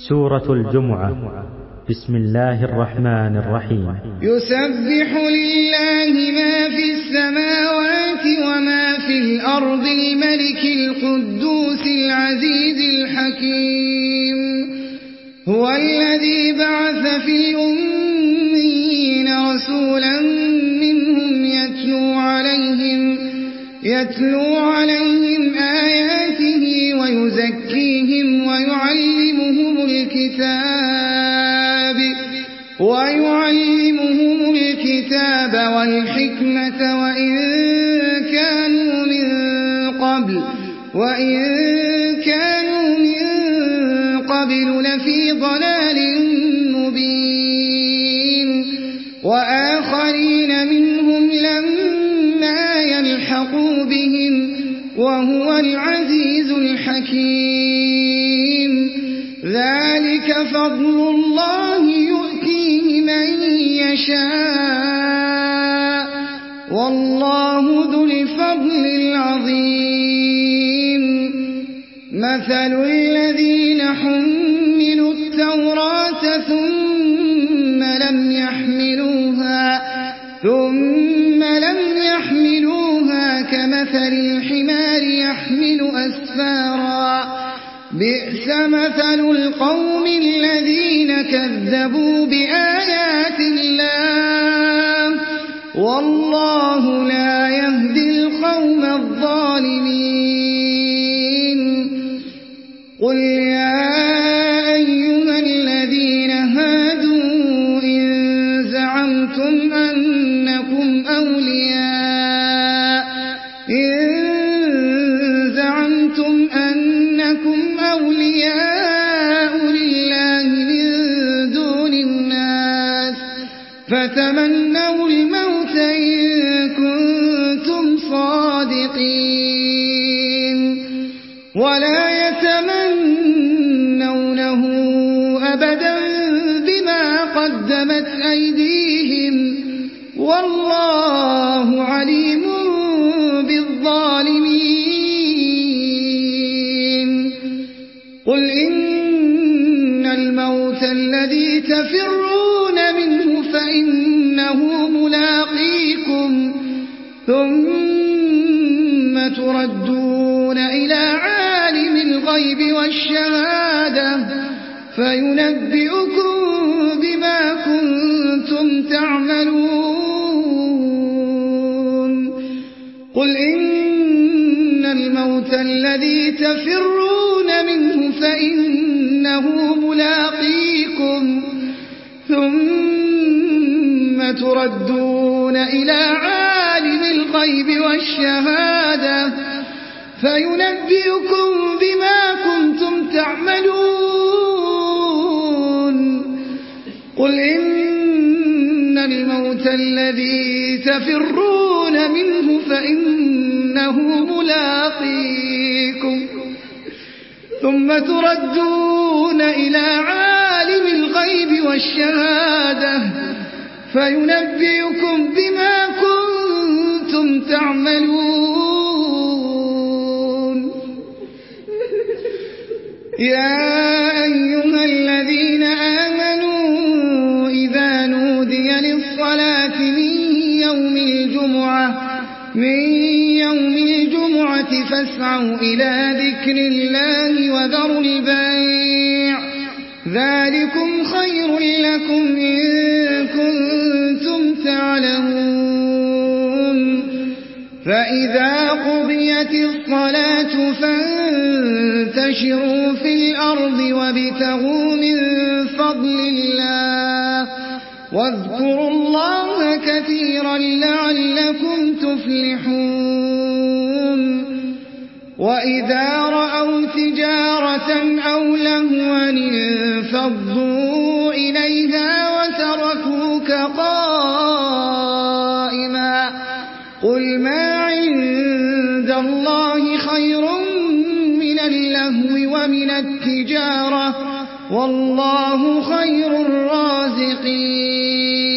سورة الجمعة. بسم الله الرحمن الرحيم. يسبح لله ما في السماوات وما في الأرض الملك القدوس العزيز الحكيم. هو الذي بعث في الأميين رسولا منهم يتلو عليهم آياته ويزكيهم ويعلمهم الكتاب والحكمة وإن كانوا من قبل لفي ضلال مبين. وآخرين منهم لما يلحقوا بهم وهو العزيز الحكيم. ذلك فضل الله يؤتيه من يشاء والله ذو الفضل العظيم. مثل الذين حملوا التوراة ثم لم يحملوها كمثل الحمار يحمل أسفارا. بئس مثل القوم الذين كذبوا بآيات الله والله لا يهدي القوم الظالمين. قل يا أيها الذين هادوا إن زعمتم أنكم أولياء لله من دون الناس فتمنوا الموت إن كنتم صادقين ولا يتمنونه أبدا بما قدمت أيديهم والله عليم بالظالمين. قل إن الموت الذي تفرون منه فإنه ملاقيكم ثم تردون إلى عالم الغيب والشهادة فينبئكم بما كنتم تعملون. قل إن الموت الذي تفرون منه فإنه ملاقيكم ثم تردون إلى عالم الغيب والشهادة فينبئكم بما كنتم تعملون. قل إن الموت الذي تفرون منه فإنه ملاقيكم ثم تردون إلى عالم الغيب والشهادة فينبئكم بما كنتم تعملون. يا أيها الذين آمنوا إذا نودي للصلاة من يوم الجمعة فاسعوا إلى ذكر الله وذروا البيع ذلكم خير لكم إن كنتم تعلمون. فإذا قضيت الصلاة فانتشروا في الأرض وابتغوا من فضل الله واذكروا الله كثيرا لعلكم تفلحون. وإذا رأوا تجارة أو لهوا انفضوا إليها وتركوك قائما. قل ما عند الله خير من اللهو ومن التجارة والله خير الرازقين.